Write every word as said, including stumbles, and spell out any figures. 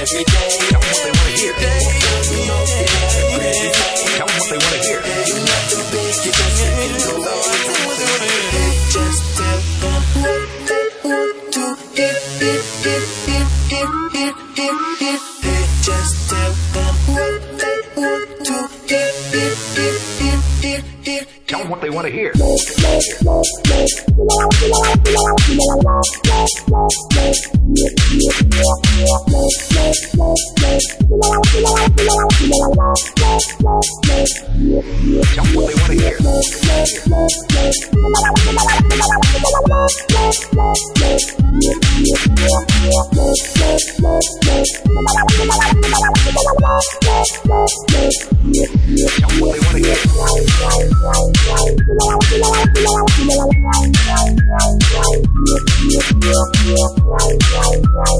every day. Tell them what they want to hear. You know it every day. Tell them what they want to hear. You nothing big, you just can do it. Just tell them what they want to hear. Hear, hear, hear, hear, hear, hear, hear. Hey, just tell them what they want to hear. Hear, hear, hear, hear, hear. Tell them what they want to hear. Tell them what they want to hear. Tell them what they want to hear. Wow.